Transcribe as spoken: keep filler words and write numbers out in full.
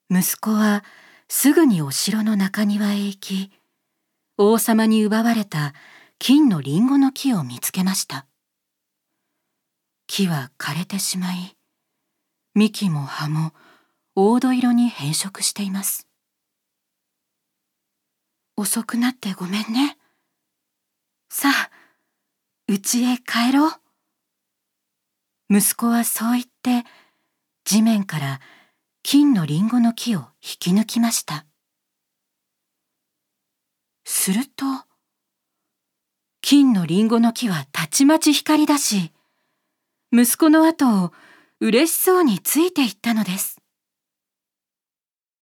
息子はすぐにお城の中庭へ行き、王様に奪われた金のリンゴの木を見つけました。木は枯れてしまい、幹も葉も黄土色に変色しています。遅くなってごめんね。さあ、家へ帰ろう。息子はそう言って地面から金のリンゴの木を引き抜きました。すると、金のリンゴの木はたちまち光り出し、息子の後を嬉しそうについていったのです。